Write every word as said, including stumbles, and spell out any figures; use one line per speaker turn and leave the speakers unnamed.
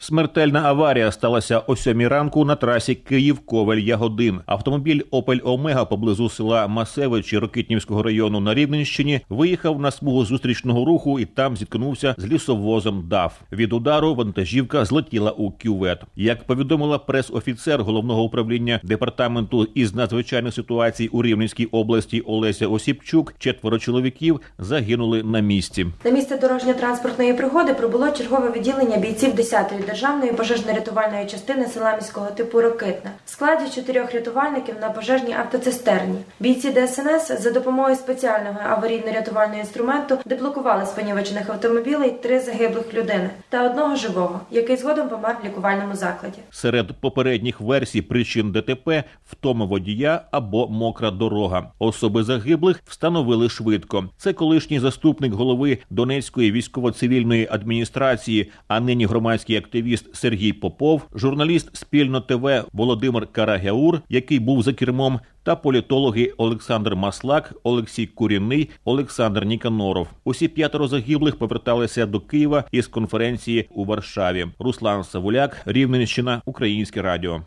Смертельна аварія сталася о сьомій ранку на трасі Київ-Ковель-Ягодин. Автомобіль «Опель Омега» поблизу села Масевичі Рокитнівського району на Рівненщині виїхав на смугу зустрічного руху і там зіткнувся з лісовозом ДАФ. Від удару вантажівка злетіла у кювет. Як повідомила прес-офіцер Головного управління Департаменту із надзвичайних ситуацій у Рівненській області Олеся Осіпчук, четверо чоловіків загинули на місці.
На місце дорожньо-транспортної пригоди прибуло чергове відділення бійців десятої Державної пожежно-рятувальної частини села міського типу Рокитне в складі чотирьох рятувальників на пожежній автоцистерні. Бійці Де Ес Ен Ес за допомогою спеціального аварійно-рятувального інструменту деблокували з понівечених автомобілей три загиблих людини та одного живого, який згодом помер в лікувальному закладі.
Серед попередніх версій причин Де Те Пе – втома водія або мокра дорога. Особи загиблих встановили швидко. Це колишній заступник голови Донецької військово-цивільної адміністрації, а нині громадський активіст Сергій Попов, журналіст Спільно Те Ве Володимир Карагяур, який був за кермом, та політологи Олександр Маслак, Олексій Курінний, Олександр Ніканоров. Усі п'ятеро загиблих поверталися до Києва із конференції у Варшаві. Руслан Савуляк, Рівненщина, Українське радіо.